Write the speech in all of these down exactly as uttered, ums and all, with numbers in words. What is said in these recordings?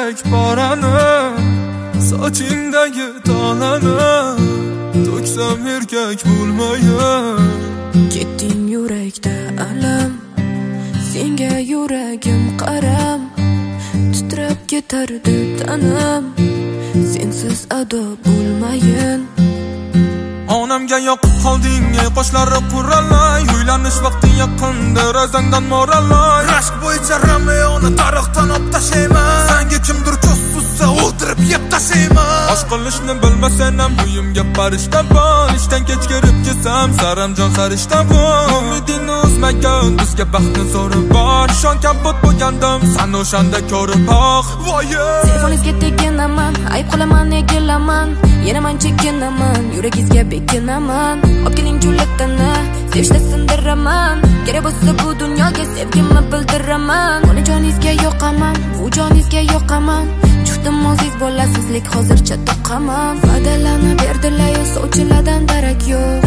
yurak porani, sochingdagi tolani to'ksam erkak bo'lmayin. Ketding yurakda alam, senga yuragim qaram, titrab ketardi tanam, sensiz ado bo'lmayin. Onamga yoqib qolding, ey qoshlari qurallay, uylanish vaqti yaqinda razangdan morallay. Rashk bo'yicha Romeoni tarixdan olib tashlayman, senga kimdir ko'z suzsa o'ldirib yeb tashlayman. Osh qilishni bilmasam ham uyimga farishta bor, ishdan kech kirib kelsam saramjon sarishta bor. Umidingni uzmagan bizga baxtni zo'ri bor, ishon kabut bo'lgandim san o'shanda ko'rib oq. Telefoningizga teginaman, ayb qilaman egilaman, yana men chekinaman, yuragingizga bekinaman. Olib keling julatani, sevishda sindiraman, kerak bo'lsa bu dunyoga sevgimni bildiraman. Buni joningizga yoqaman, bu joningizga yoqaman, juftim o'zingiz bo'lasizlik hozircha to'qaman. Va'dalarni berdilar-yu sovchilardan darak yo'q.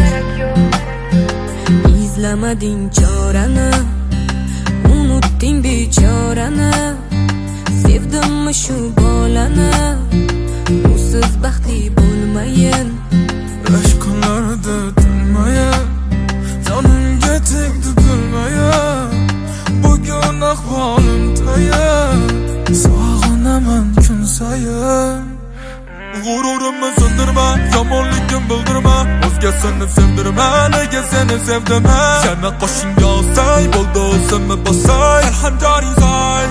Izlamading chorani, unutding bechorani, sevdimmi shu bolani, usiz baxtli bo'lmayin. Yosh kunlarda tinmayin, jonimga tegdi bilmayin, bugun ahvolim tayin, sog'inaman kun sayin. G'ururimni sindirma, yomonligim bildirma, o'zgasini sevdirma, nega seni sevdim ha? Yana qo'shingga olsay, bo'ldi o'zimni bosay, alhamdoring soy.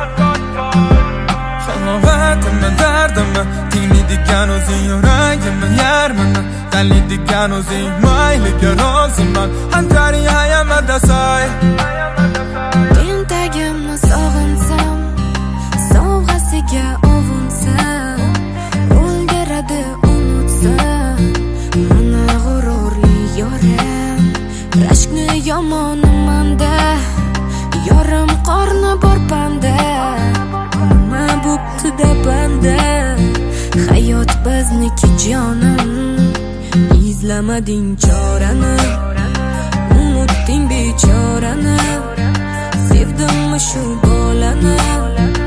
Halovatimni dardimni tinglaydigan o'zing, yuragimni yarmini tanlaydigan o'zing, mayliga roziman, hamdoring hayamada soy. Tentagimni sog'insam, sovg'asiga ovunsam, o'ldiradi unutsam, mana g'ururli yorim. Rashkni yomonimanda, yorim qorni bor panda, nima bo'pti-da banda, hayot bizniki jonim. Izlamading chorani, unutding bechorani, sevdimmi shu bolani,